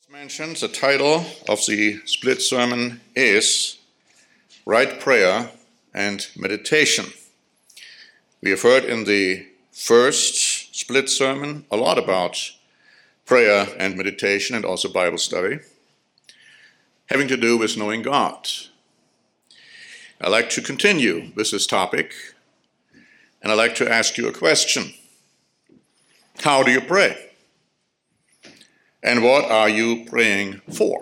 Mentioned, the title of the split sermon is Right Prayer and Meditation. We have heard in the first split sermon a lot about prayer and meditation and also Bible study, having to do with knowing God. I'd like to continue with this topic, and I'd like to ask you a question. How do you pray? And what are you praying for?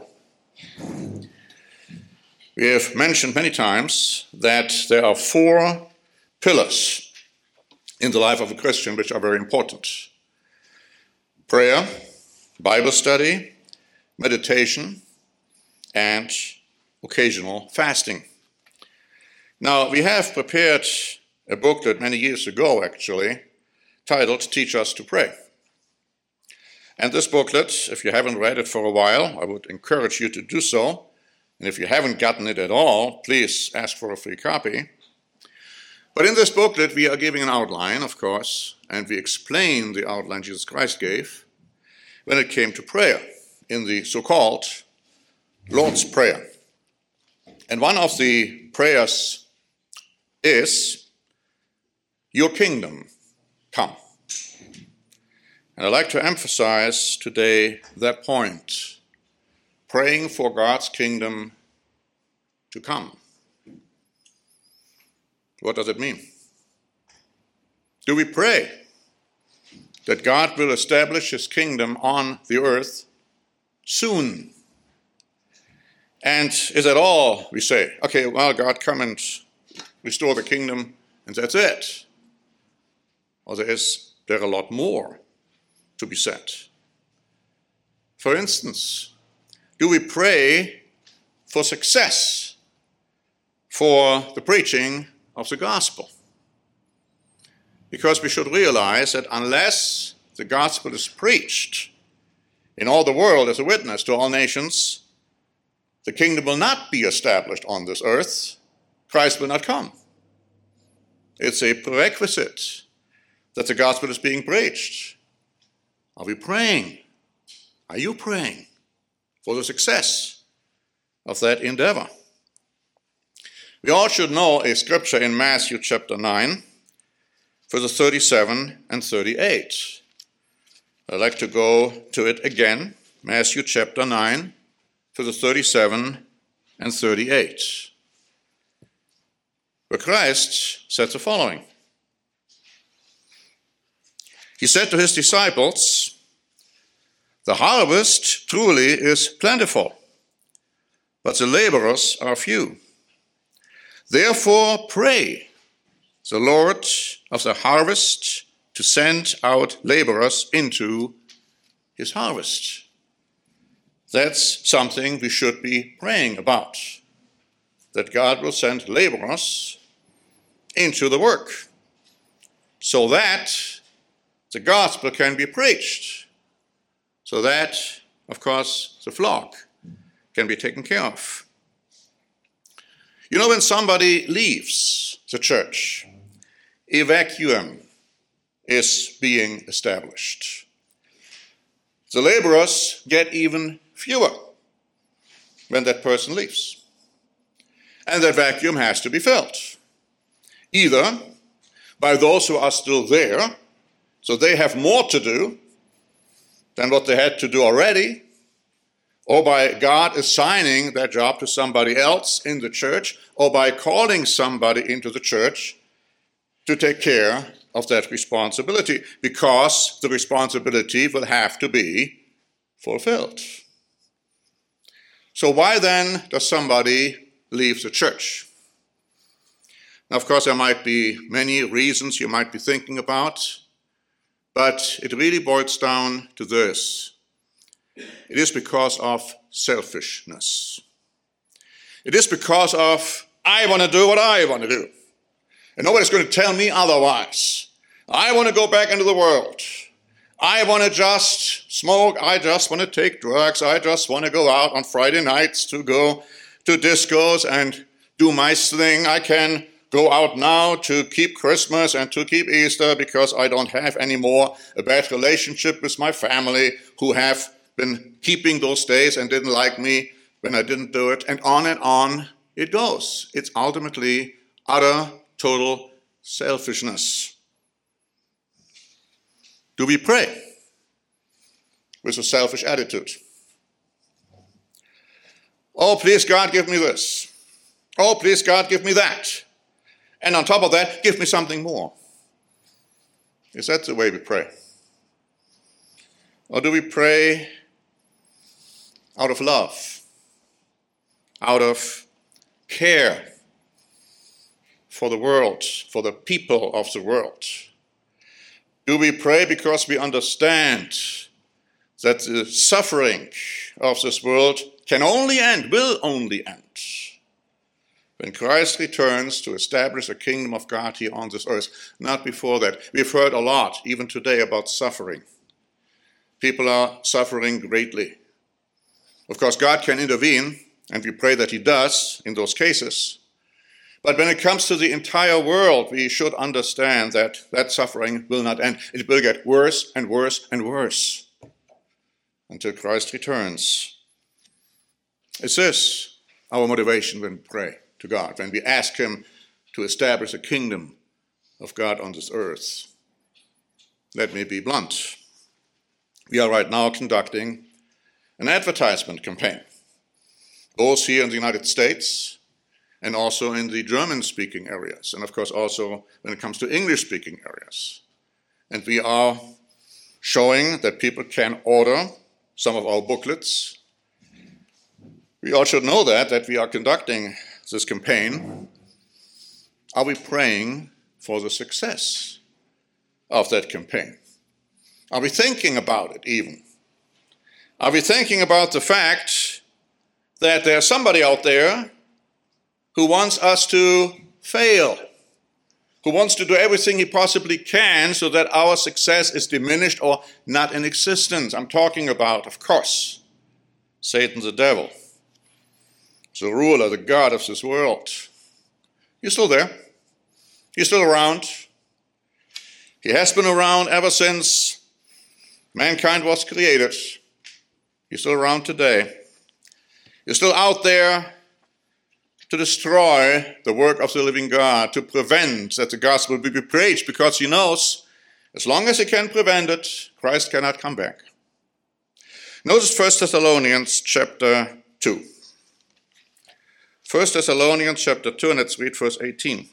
We have mentioned many times that there are 4 pillars in the life of a Christian which are very important. Prayer, Bible study, meditation, and occasional fasting. Now, we have prepared a booklet many years ago, actually, titled Teach Us to Pray. And this booklet, if you haven't read it for a while, I would encourage you to do so. And if you haven't gotten it at all, please ask for a free copy. But in this booklet, we are giving an outline, of course, and we explain the outline Jesus Christ gave when it came to prayer in the so-called Lord's Prayer. And one of the prayers is, "Your kingdom come." And I'd like to emphasize today that point, praying for God's kingdom to come. What does it mean? Do we pray that God will establish his kingdom on the earth soon? And is that all we say? Okay, well, God, come and restore the kingdom, and that's it. Or there a lot more to be said. For instance, do we pray for success for the preaching of the gospel? Because we should realize that unless the gospel is preached in all the world as a witness to all nations, the kingdom will not be established on this earth. Christ will not come. It's a prerequisite that the gospel is being preached. Are we praying? Are you praying for the success of that endeavor? We all should know a scripture in Matthew chapter 9, verses 37 and 38. I'd like to go to it again. Matthew chapter 9, verses 37 and 38. Where Christ said the following. He said to his disciples, "The harvest truly is plentiful, but the laborers are few. Therefore pray the Lord of the harvest to send out laborers into his harvest." That's something we should be praying about, that God will send laborers into the work so that the gospel can be preached, so that, of course, the flock can be taken care of. You know, when somebody leaves the church, a vacuum is being established. The laborers get even fewer when that person leaves. And that vacuum has to be filled, either by those who are still there, so they have more to do than what they had to do already, or by God assigning that job to somebody else in the church, or by calling somebody into the church to take care of that responsibility, because the responsibility will have to be fulfilled. So why then does somebody leave the church? Now, of course, there might be many reasons you might be thinking about, but it really boils down to this. It is because of selfishness. It is because of, I want to do what I want to do, and nobody's going to tell me otherwise. I want to go back into the world. I want to just smoke. I just want to take drugs. I just want to go out on Friday nights to go to discos and do my thing. I can go out now to keep Christmas and to keep Easter because I don't have anymore a bad relationship with my family who have been keeping those days and didn't like me when I didn't do it, and on it goes. It's ultimately utter, total selfishness. Do we pray with a selfish attitude? Oh, please, God, give me this. Oh, please, God, give me that. And on top of that, give me something more. Is that the way we pray? Or do we pray out of love, out of care for the world, for the people of the world? Do we pray because we understand that the suffering of this world can only end, will only end, when Christ returns to establish a kingdom of God here on this earth, not before that? We've heard a lot, even today, about suffering. People are suffering greatly. Of course, God can intervene, and we pray that he does in those cases. But when it comes to the entire world, we should understand that that suffering will not end. It will get worse and worse and worse until Christ returns. Is this our motivation when we pray to God, when we ask him to establish a kingdom of God on this earth? Let me be blunt. We are right now conducting an advertisement campaign, both here in the United States and also in the German-speaking areas, and of course also when it comes to English-speaking areas. And we are showing that people can order some of our booklets. We all should know that we are conducting this campaign. Are we praying for the success of that campaign? Are we thinking about it even? Are we thinking about the fact that there's somebody out there who wants us to fail, who wants to do everything he possibly can so that our success is diminished or not in existence? I'm talking about, of course, Satan the devil, the ruler, the god of this world. He's still there. He's still around. He has been around ever since mankind was created. He's still around today. He's still out there to destroy the work of the living God, to prevent that the gospel will be preached, because he knows as long as he can prevent it, Christ cannot come back. Notice 1 Thessalonians chapter 2. 1 Thessalonians chapter 2, and let's read verse 18.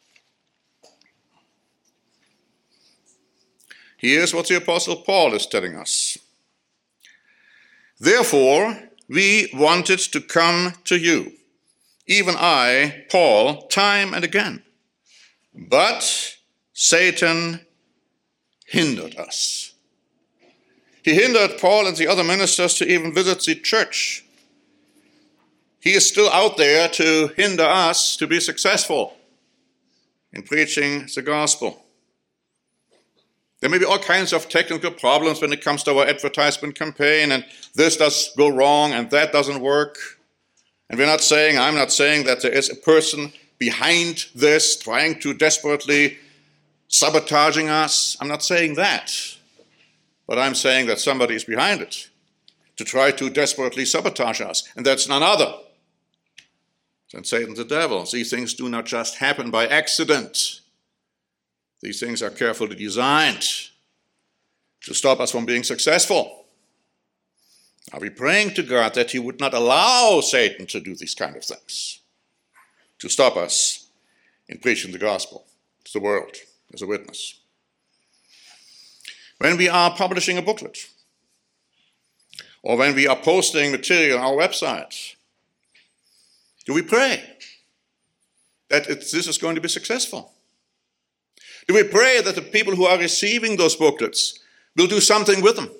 Here's what the Apostle Paul is telling us. Therefore, we wanted to come to you, even I, Paul, time and again. But Satan hindered us. He hindered Paul and the other ministers to even visit the church. He is still out there to hinder us to be successful in preaching the gospel. There may be all kinds of technical problems when it comes to our advertisement campaign, and this does go wrong and that doesn't work. And I'm not saying that there is a person behind this trying to desperately sabotaging us. I'm not saying that. But I'm saying that somebody is behind it to try to desperately sabotage us. And that's none other than Satan the devil. These things do not just happen by accident. These things are carefully designed to stop us from being successful. Are we praying to God that he would not allow Satan to do these kind of things, to stop us in preaching the gospel to the world as a witness? When we are publishing a booklet, or when we are posting material on our website, do we pray that this is going to be successful? Do we pray that the people who are receiving those booklets will do something with them?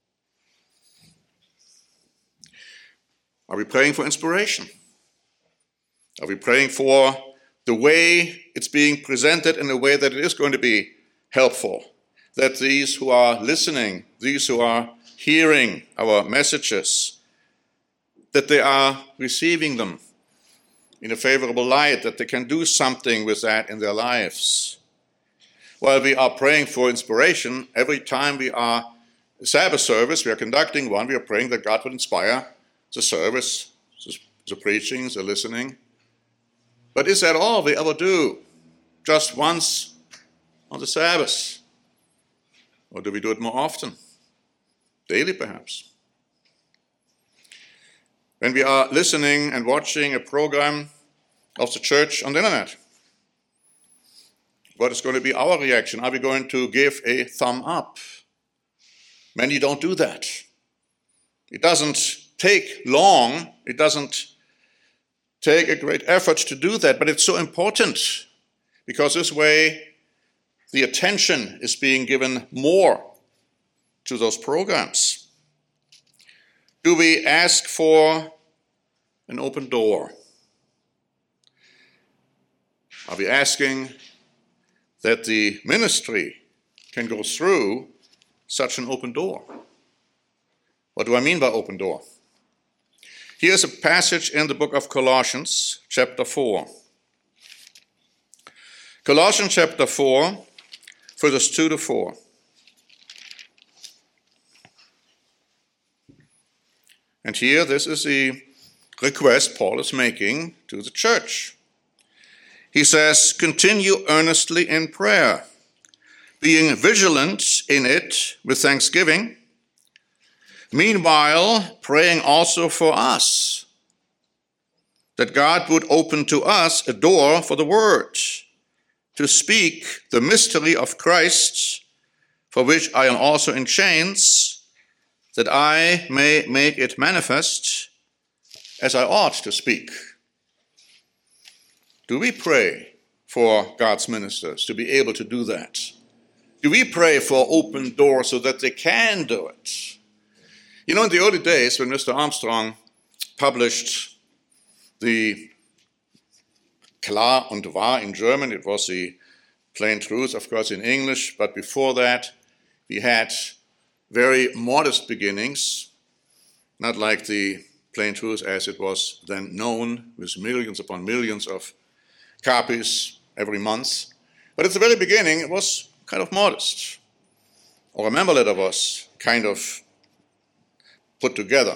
Are we praying for inspiration? Are we praying for the way it's being presented in a way that it is going to be helpful? That these who are listening, these who are hearing our messages, that they are receiving them in a favorable light, that they can do something with that in their lives? While we are praying for inspiration, every time we are Sabbath service, we are conducting one, we are praying that God would inspire the service, the preaching, the listening. But is that all we ever do? Just once on the Sabbath? Or do we do it more often? Daily, perhaps. When we are listening and watching a program of the church on the internet, what is going to be our reaction? Are we going to give a thumb up? Many don't do that. It doesn't take long. It doesn't take a great effort to do that, but it's so important because this way the attention is being given more to those programs. Do we ask for an open door? Are we asking that the ministry can go through such an open door? What do I mean by open door? Here's a passage in the book of Colossians, chapter 4. Colossians chapter 4, verses 2 to 4. And here, this is the request Paul is making to the church. He says, continue earnestly in prayer, being vigilant in it with thanksgiving. Meanwhile, praying also for us, that God would open to us a door for the word, to speak the mystery of Christ, for which I am also in chains, that I may make it manifest as I ought to speak. Do we pray for God's ministers to be able to do that? Do we pray for open doors so that they can do it? You know, in the early days when Mr. Armstrong published the Klar und Wahr in German, it was the Plain Truth, of course, in English, but before that we had very modest beginnings, not like the Plain Truth as it was then known, with millions upon millions of copies every month. But at the very beginning it was kind of modest. Or a member letter was kind of put together.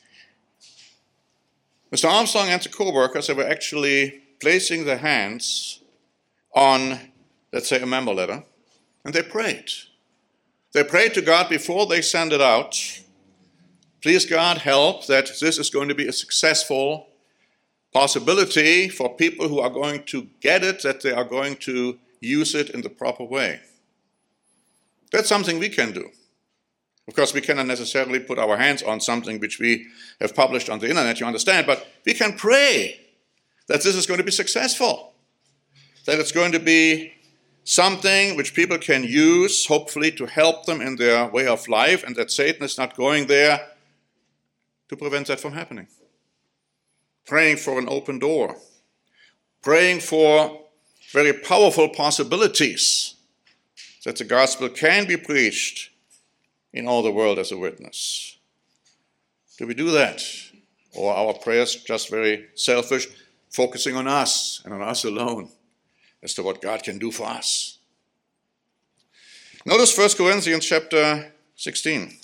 Mr. Armstrong and the co-workers, they were actually placing their hands on, let's say, a member letter, and they prayed. They prayed to God before they sent it out. Please, God, help that this is going to be a successful possibility for people who are going to get it, that they are going to use it in the proper way. That's something we can do. Of course, we cannot necessarily put our hands on something which we have published on the internet, you understand, but we can pray that this is going to be successful, that it's going to be something which people can use, hopefully, to help them in their way of life, and that Satan is not going there to prevent that from happening. Praying for an open door, praying for very powerful possibilities that the gospel can be preached in all the world as a witness. Do we do that? Or are our prayers just very selfish, focusing on us and on us alone as to what God can do for us? Notice 1 Corinthians chapter 16.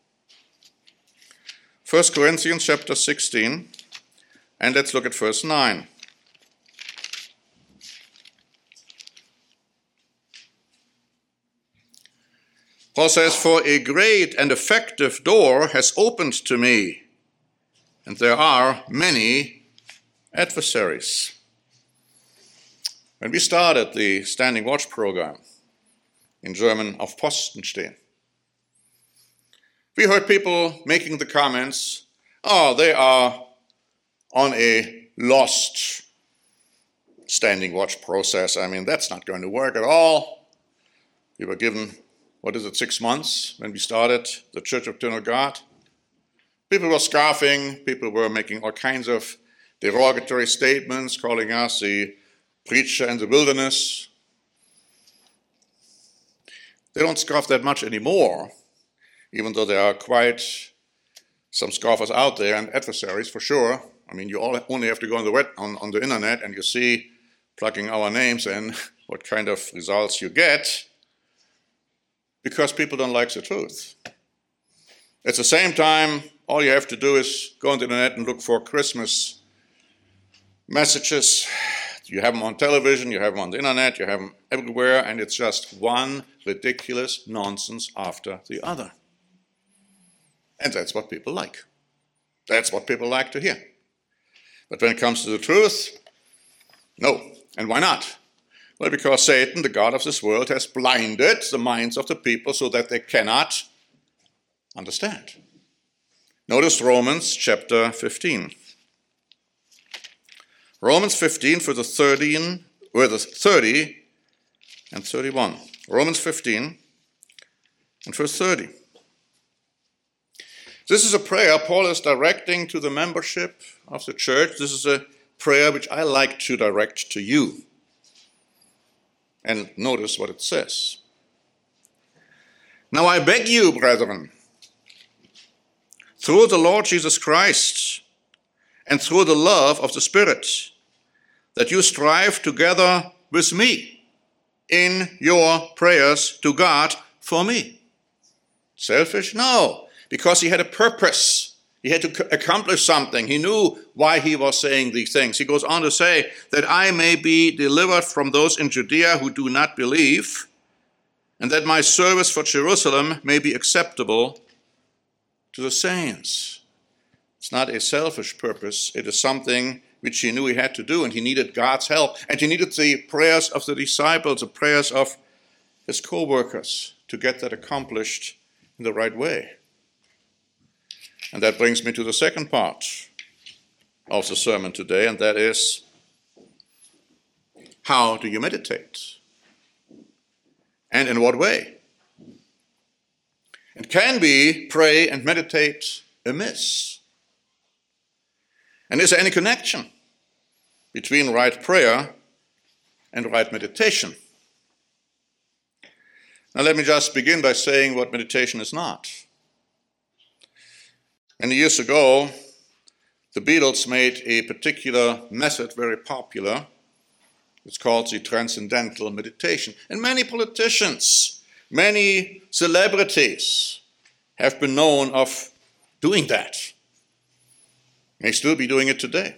1 Corinthians chapter 16, and let's look at verse 9. Paul says, for a great and effective door has opened to me, and there are many adversaries. When we started the Standing Watch program, in German auf Posten stehen, we heard people making the comments, oh, they are on a lost Standing Watch process. I mean, that's not going to work at all. We were given 6 months when we started the Church of Eternal God. People were scoffing, people were making all kinds of derogatory statements, calling us the preacher in the wilderness. They don't scoff that much anymore, even though there are quite some scoffers out there and adversaries for sure. I mean, you only have to go on the internet and you see, plugging our names in, what kind of results you get, because people don't like the truth. At the same time, all you have to do is go on the internet and look for Christmas messages. You have them on television, you have them on the internet, you have them everywhere, and it's just one ridiculous nonsense after the other. And that's what people like. That's what people like to hear. But when it comes to the truth, no. And why not? Well, because Satan, the god of this world, has blinded the minds of the people so that they cannot understand. Notice Romans chapter 15. Romans 15 for the 30 and 31. Romans 15 and verse 30. This is a prayer Paul is directing to the membership of the church. This is a prayer which I like to direct to you. And notice what it says. Now I beg you, brethren, through the Lord Jesus Christ and through the love of the Spirit, that you strive together with me in your prayers to God for me. Selfish? No, because he had a purpose. He had to accomplish something. He knew why he was saying these things. He goes on to say, that I may be delivered from those in Judea who do not believe, and that my service for Jerusalem may be acceptable to the saints. It's not a selfish purpose. It is something which he knew he had to do, and he needed God's help, and he needed the prayers of the disciples, the prayers of his co-workers to get that accomplished in the right way. And that brings me to the second part of the sermon today, and that is, how do you meditate? And in what way? And can we pray and meditate amiss? And is there any connection between right prayer and right meditation? Now let me just begin by saying what meditation is not. Many years ago, the Beatles made a particular method very popular. It's called the transcendental meditation. And many politicians, many celebrities have been known of doing that. May still be doing it today.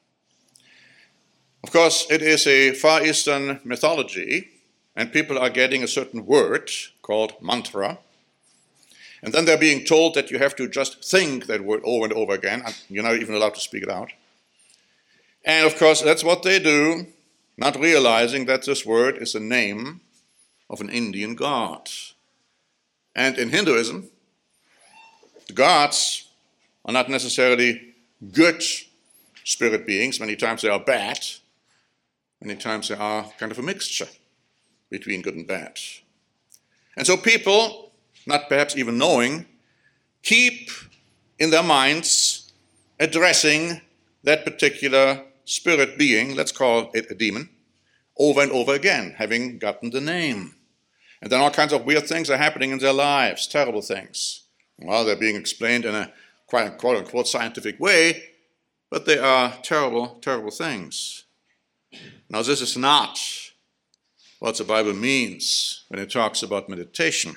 Of course, it is a Far Eastern mythology, and people are getting a certain word called mantra, and then they're being told that you have to just think that word over and over again, and you're not even allowed to speak it out. And of course, that's what they do, not realizing that this word is the name of an Indian god. And in Hinduism, the gods are not necessarily good spirit beings. Many times they are bad. Many times they are kind of a mixture between good and bad. And so people, not perhaps even knowing, keep in their minds addressing that particular spirit being, let's call it a demon, over and over again, having gotten the name. And then all kinds of weird things are happening in their lives, terrible things. Well, they're being explained in a quote-unquote scientific way, but they are terrible, terrible things. Now, this is not what the Bible means when it talks about meditation.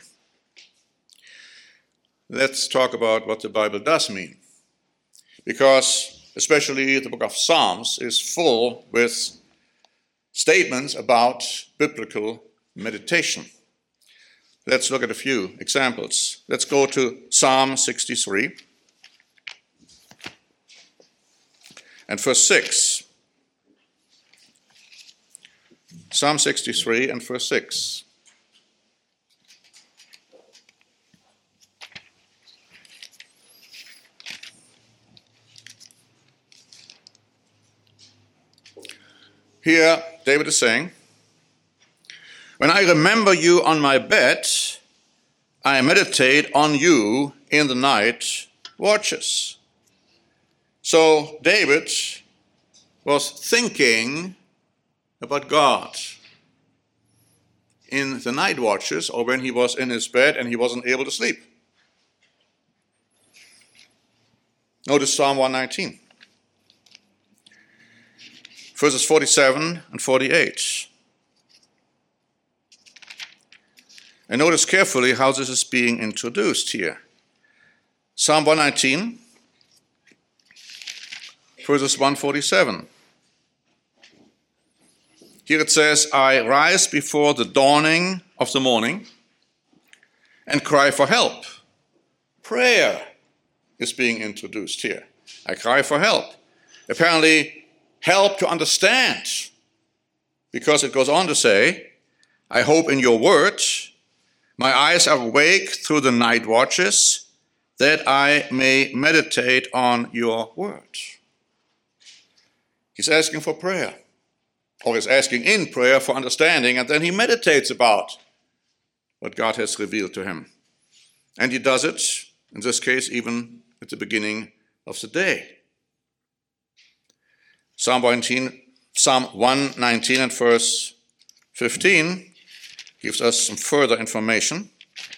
Let's talk about what the Bible does mean. Because especially the book of Psalms is full with statements about biblical meditation. Let's look at a few examples. Let's go to Psalm 63 and verse 6. Psalm 63 and verse 6. Here, David is saying, when I remember you on my bed, I meditate on you in the night watches. So David was thinking about God in the night watches, or when he was in his bed and he wasn't able to sleep. Notice Psalm 119. Verses 47 and 48. And notice carefully how this is being introduced here. Psalm 119, verses 147. Here it says, I rise before the dawning of the morning and cry for help. Prayer is being introduced here. I cry for help. Apparently, help to understand. Because it goes on to say, I hope in your word. My eyes are awake through the night watches, that I may meditate on your word. He's asking for prayer. Or he's asking in prayer for understanding, and then he meditates about what God has revealed to him. And he does it, in this case, even at the beginning of the day. Psalm 119 and verse 15 gives us some further information.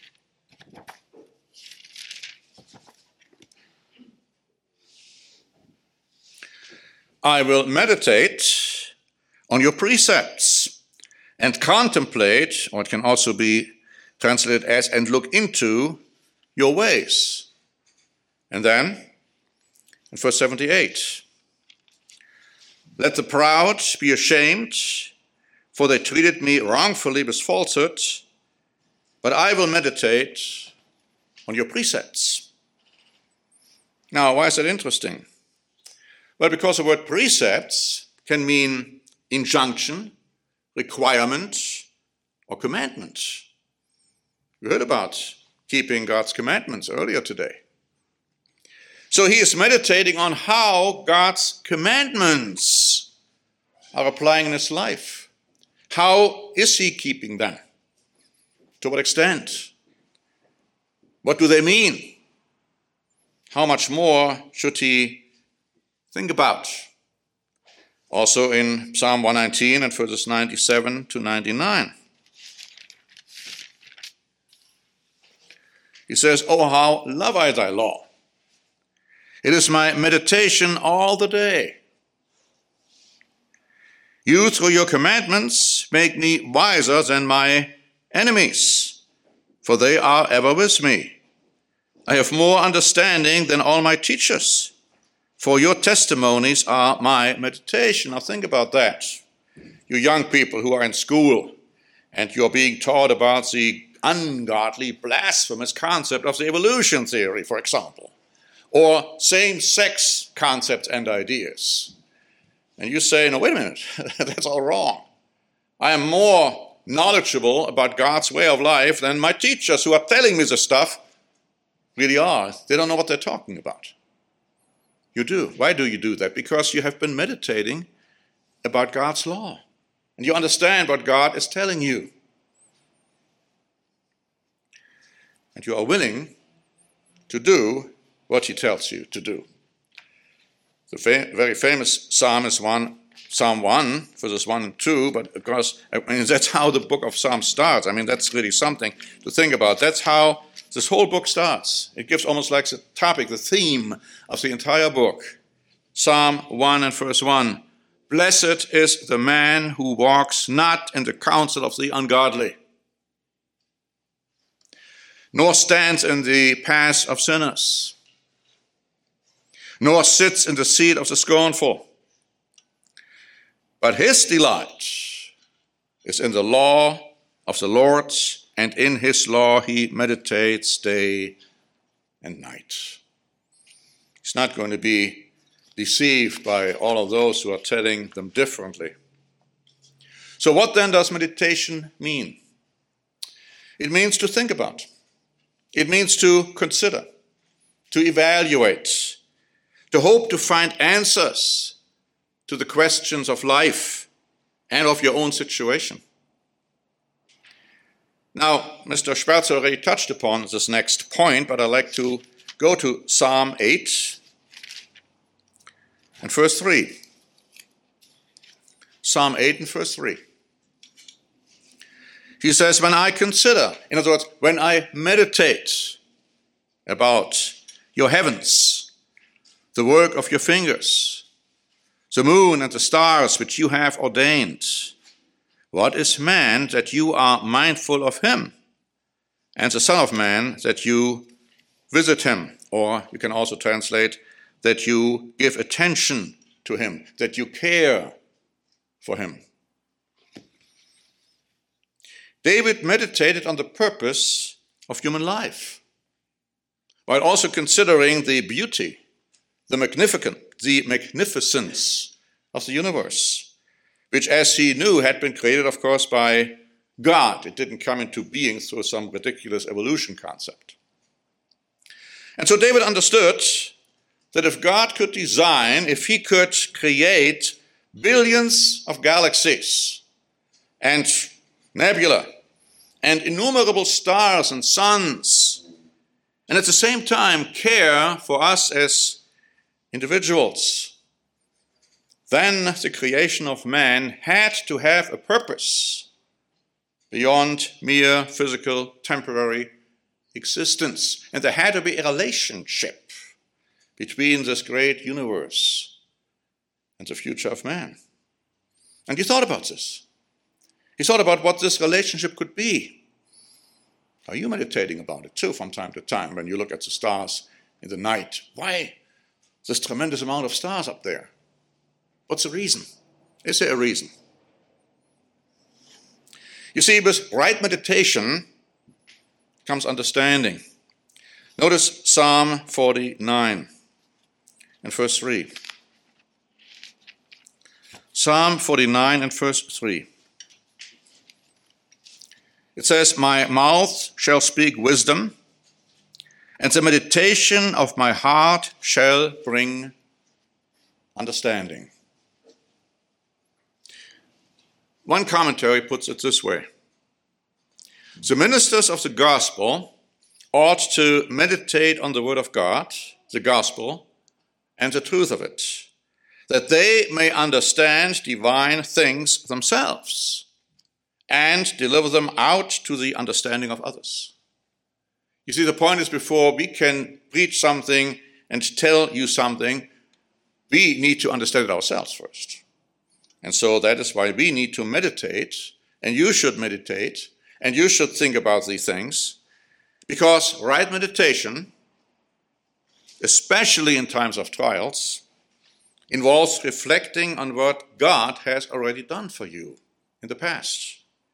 I will meditate on your precepts and contemplate, or it can also be translated as, and look into your ways. And then, in verse 78, let the proud be ashamed, for they treated me wrongfully with falsehood, but I will meditate on your precepts. Now, why is that interesting? Well, because the word precepts can mean injunction, requirement, or commandment. We heard about keeping God's commandments earlier today. So he is meditating on how God's commandments are applying in his life. How is he keeping them? To what extent? What do they mean? How much more should he think about? Also in Psalm 119 and verses 97 to 99. He says, oh, how love I thy law. It is my meditation all the day. You, through your commandments, make me wiser than my enemies, for they are ever with me. I have more understanding than all my teachers, for your testimonies are my meditation. Now think about that. You young people who are in school and you're being taught about the ungodly, blasphemous concept of the evolution theory, for example, or same-sex concepts and ideas. And you say, no, wait a minute, that's all wrong. I am more knowledgeable about God's way of life than my teachers who are telling me this stuff really are. They don't know what they're talking about. You do. Why do you do that? Because you have been meditating about God's law. And you understand what God is telling you. And you are willing to do what he tells you to do. The very famous psalm is Psalm 1, verses 1 and 2, but of course, that's how the book of Psalms starts. That's really something to think about. That's how this whole book starts. It gives almost like the topic, the theme of the entire book. Psalm 1 and verse 1. Blessed is the man who walks not in the counsel of the ungodly, nor stands in the paths of sinners, nor sits in the seat of the scornful. But his delight is in the law of the Lord, and in his law he meditates day and night. He's not going to be deceived by all of those who are telling them differently. So what then does meditation mean? It means to think about. It means to consider, to evaluate, to hope to find answers to the questions of life and of your own situation. Now, Mr. Schwarz already touched upon this next point, but I'd like to go to Psalm 8 and verse 3. Psalm 8 and verse 3. He says, when I consider, in other words, when I meditate about your heavens, the work of your fingers, the moon and the stars which you have ordained, what is man that you are mindful of him, and the Son of Man that you visit him, or you can also translate that you give attention to him, that you care for him. David meditated on the purpose of human life, while also considering the beauty, the magnificence of the universe, which, as he knew, had been created, of course, by God. It didn't come into being through some ridiculous evolution concept. And so David understood that if God could design, if he could create billions of galaxies and nebula and innumerable stars and suns, and at the same time care for us as individuals, then the creation of man had to have a purpose beyond mere physical, temporary existence. And there had to be a relationship between this great universe and the future of man. And he thought about this. He thought about what this relationship could be. Are you meditating about it too from time to time when you look at the stars in the night? Why this tremendous amount of stars up there? What's the reason? Is there a reason? You see, with right meditation comes understanding. Notice Psalm 49 and verse 3. Psalm 49 and verse 3. It says, "My mouth shall speak wisdom, and the meditation of my heart shall bring understanding." One commentary puts it this way: the ministers of the gospel ought to meditate on the word of God, the gospel, and the truth of it, that they may understand divine things themselves and deliver them out to the understanding of others. You see, the point is, before we can preach something and tell you something, we need to understand it ourselves first. And so that is why we need to meditate, and you should meditate, and you should think about these things, because right meditation, especially in times of trials, involves reflecting on what God has already done for you in the past.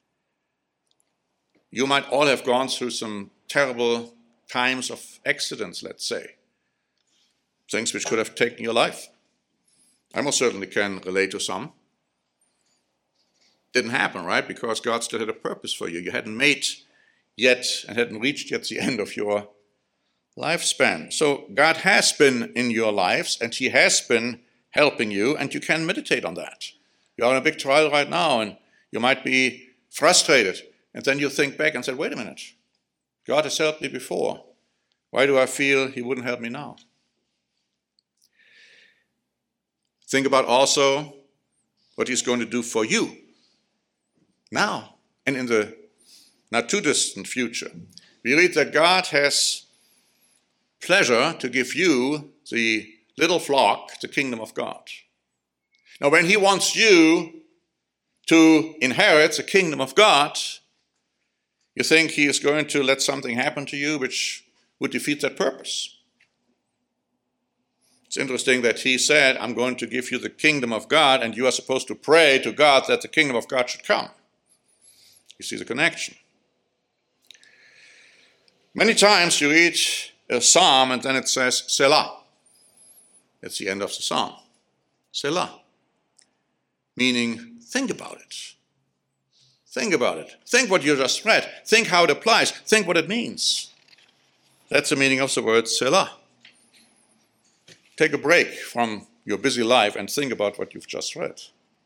You might all have gone through some terrible times of accidents, let's say, things which could have taken your life. I most certainly can relate to some. Didn't happen, right? Because God still had a purpose for you. You hadn't made yet and hadn't reached yet the end of your lifespan. So God has been in your lives, and he has been helping you, and you can meditate on that. You're in a big trial right now, and you might be frustrated, and then you think back and say, wait a minute, God has helped me before. Why do I feel he wouldn't help me now? Think about also what he's going to do for you now and in the not too distant future. We read that God has pleasure to give you the little flock, the kingdom of God. Now, when he wants you to inherit the kingdom of God, you think he is going to let something happen to you which would defeat that purpose. It's interesting that he said, I'm going to give you the kingdom of God, and you are supposed to pray to God that the kingdom of God should come. You see the connection. Many times you read a psalm and then it says Selah. It's the end of the psalm. Selah. Meaning, think about it. Think about it. Think what you just read. Think how it applies. Think what it means. That's the meaning of the word Selah. Take a break from your busy life and think about what you've just read.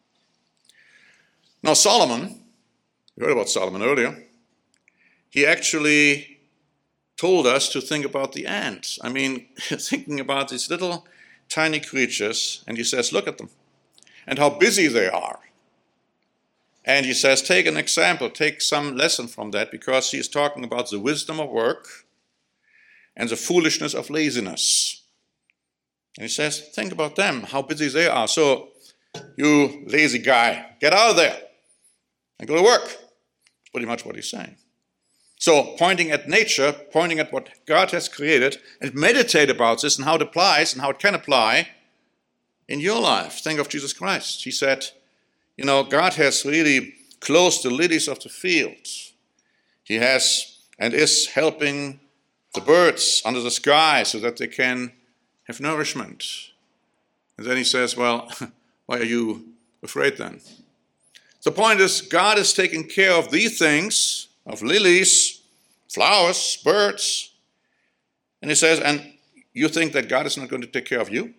Now Solomon, you heard about Solomon earlier, he actually told us to think about the ants. I mean, thinking about these little tiny creatures, and he says, look at them, and how busy they are. And he says, take an example, take some lesson from that, because he is talking about the wisdom of work and the foolishness of laziness. And he says, think about them, how busy they are. So, you lazy guy, get out of there and go to work. That's pretty much what he's saying. So pointing at nature, pointing at what God has created, and meditate about this and how it applies and how it can apply in your life. Think of Jesus Christ. He said, God has really clothed the lilies of the field. He has and is helping the birds under the sky so that they can have nourishment. And then he says, well, why are you afraid then? The point is, God is taking care of these things, of lilies, flowers, birds. And he says, and you think that God is not going to take care of you?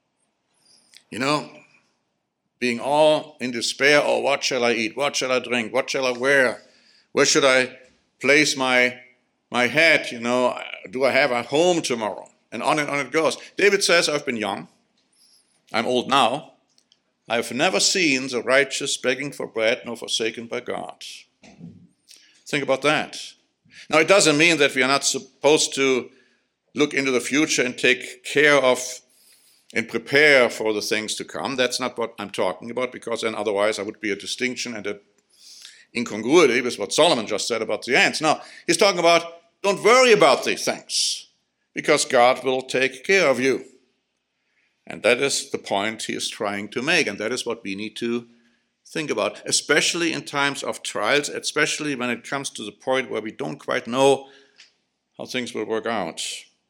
Being all in despair, oh, what shall I eat? What shall I drink? What shall I wear? Where should I place my head? Do I have a home tomorrow? And on it goes. David says, I've been young. I'm old now. I've never seen the righteous begging for bread nor forsaken by God. Think about that. Now, it doesn't mean that we are not supposed to look into the future and take care of and prepare for the things to come. That's not what I'm talking about, because then otherwise there would be a distinction and an incongruity with what Solomon just said about the ants. No, he's talking about don't worry about these things, because God will take care of you. And that is the point he is trying to make, and that is what we need to think about, especially in times of trials, especially when it comes to the point where we don't quite know how things will work out.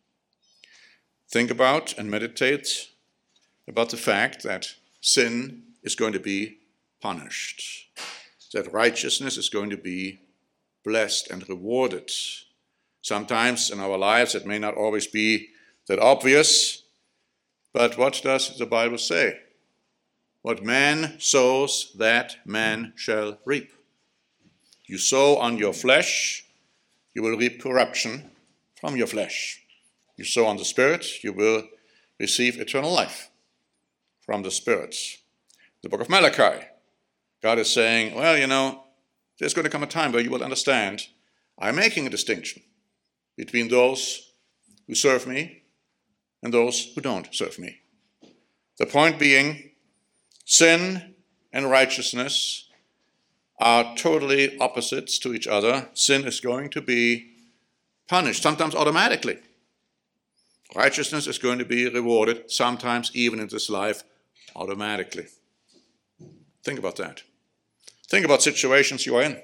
Think about and meditate about the fact that sin is going to be punished, that righteousness is going to be blessed and rewarded. Sometimes in our lives it may not always be that obvious, but what does the Bible say? What man sows, that man shall reap. You sow on your flesh, you will reap corruption from your flesh. You sow on the Spirit, you will receive eternal life from the Spirit. The book of Malachi, God is saying, well, there's going to come a time where you will understand I'm making a distinction between those who serve me and those who don't serve me. The point being, sin and righteousness are totally opposites to each other. Sin is going to be punished, sometimes automatically. Righteousness is going to be rewarded, sometimes even in this life, automatically. Think about that. Think about situations you are in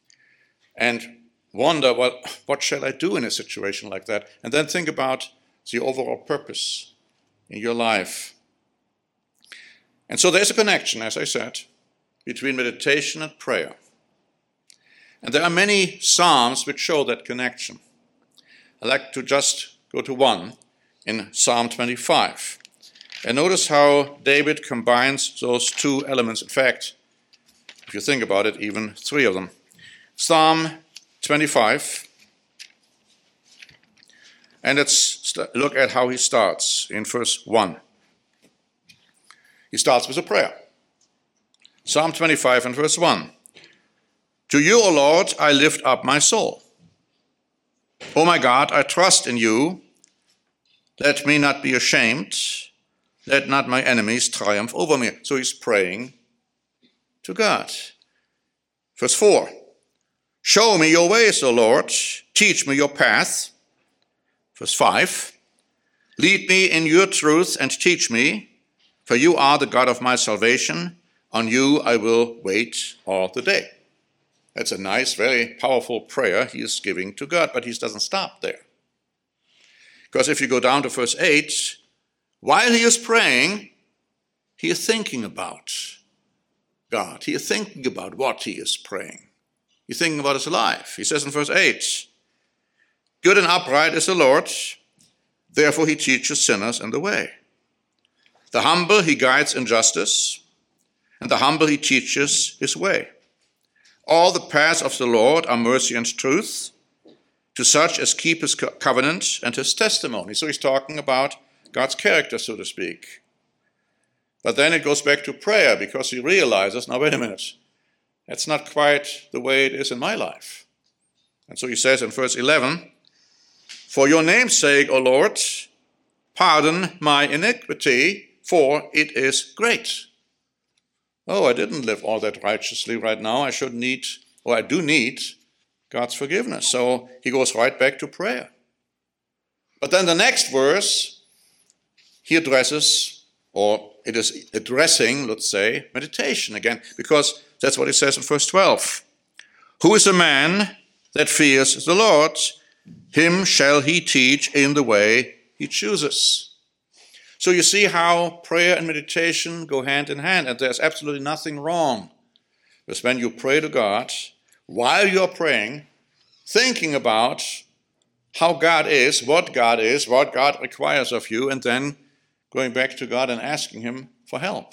and wonder, what shall I do in a situation like that? And then think about the overall purpose in your life. And so there's a connection, as I said, between meditation and prayer. And there are many psalms which show that connection. I'd like to just go to one in Psalm 25. And notice how David combines those two elements. In fact, if you think about it, even three of them. Psalm 25. And let's look at how he starts in verse 1. He starts with a prayer. Psalm 25 and verse 1. To you, O Lord, I lift up my soul. O my God, I trust in you. Let me not be ashamed. Let not my enemies triumph over me. So he's praying to God. Verse 4. Show me your ways, O Lord. Teach me your path. Verse 5. Lead me in your truth and teach me, for you are the God of my salvation. On you I will wait all the day. That's a nice, very powerful prayer he is giving to God, but he doesn't stop there. Because if you go down to verse 8, while he is praying, he is thinking about God. He is thinking about what he is praying. He's thinking about his life. He says in verse 8, good and upright is the Lord, therefore he teaches sinners in the way. The humble he guides in justice, and the humble he teaches his way. All the paths of the Lord are mercy and truth, to such as keep his covenant and his testimony. So he's talking about God's character, so to speak. But then it goes back to prayer, because he realizes, now wait a minute, that's not quite the way it is in my life. And so he says in verse 11, for your name's sake, O Lord, pardon my iniquity, for it is great. Oh, I didn't live all that righteously right now. I do need God's forgiveness. So he goes right back to prayer. But then the next verse, he addresses, or it is addressing, let's say, meditation again, because that's what it says in verse 12. Who is a man that fears the Lord? Him shall he teach in the way he chooses. So you see how prayer and meditation go hand in hand, and there's absolutely nothing wrong with when you pray to God, while you're praying, thinking about how God is, what God requires of you, and then going back to God and asking him for help.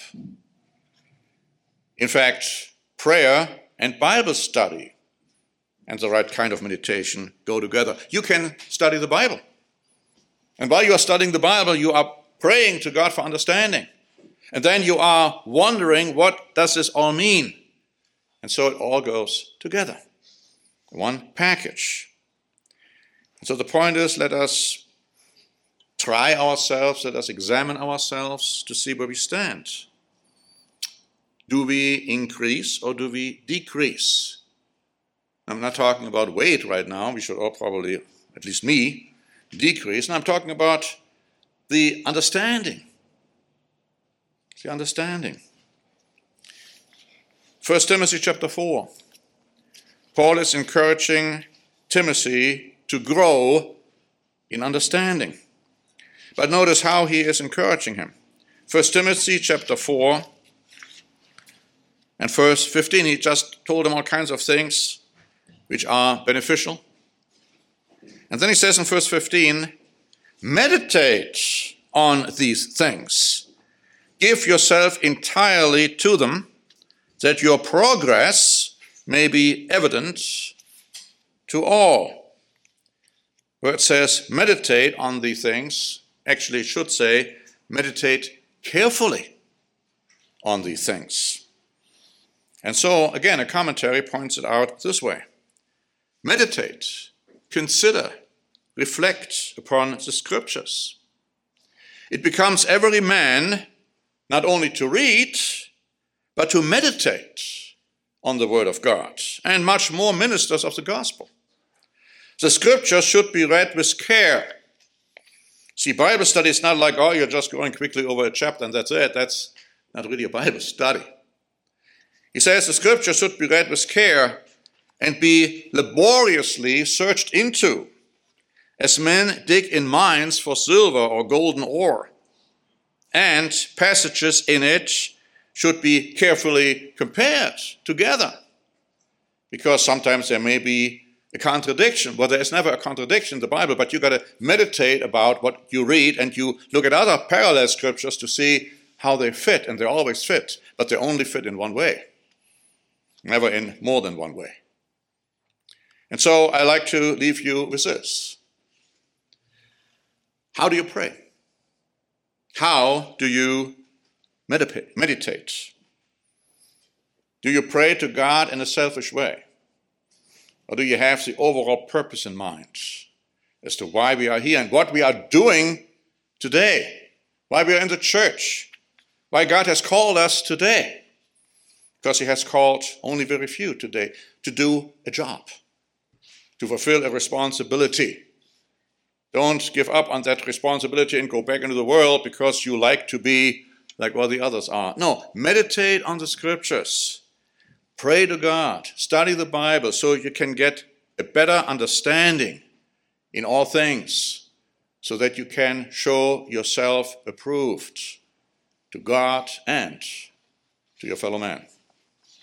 In fact, prayer and Bible study and the right kind of meditation go together. You can study the Bible. And while you are studying the Bible, you are praying to God for understanding. And then you are wondering, what does this all mean? And so it all goes together. One package. And so the point is, let us try ourselves, let us examine ourselves to see where we stand. Do we increase or do we decrease? I'm not talking about weight right now. We should all probably, at least me, decrease. And I'm talking about the understanding. The understanding. 1 Timothy chapter 4. Paul is encouraging Timothy to grow in understanding. But notice how he is encouraging him. 1 Timothy chapter 4 and verse 15, he just told him all kinds of things which are beneficial. And then he says in verse 15, meditate on these things. Give yourself entirely to them, that your progress may be evident to all. Where it says meditate on these things, actually it should say meditate carefully on these things. And so, again, a commentary points it out this way. Meditate, consider, reflect upon the Scriptures. It becomes every man not only to read, but to meditate on the Word of God, and much more ministers of the gospel. The Scriptures should be read with care. See, Bible study is not like, oh, you're just going quickly over a chapter and that's it. That's not really a Bible study. He says the Scripture should be read with care and be laboriously searched into, as men dig in mines for silver or golden ore. And passages in it should be carefully compared together, because sometimes there may be a contradiction. Well, there is never a contradiction in the Bible, but you got to meditate about what you read, and you look at other parallel scriptures to see how they fit, and they always fit, but they only fit in one way, never in more than one way. And so I like to leave you with this. How do you pray? How do you meditate? Do you pray to God in a selfish way? Or do you have the overall purpose in mind as to why we are here and what we are doing today? Why we are in the church? Why God has called us today? Because he has called only very few today to do a job, to fulfill a responsibility. Don't give up on that responsibility and go back into the world because you like to be like all the others are. No, meditate on the Scriptures. Pray to God. Study the Bible so you can get a better understanding in all things, so that you can show yourself approved to God and to your fellow man.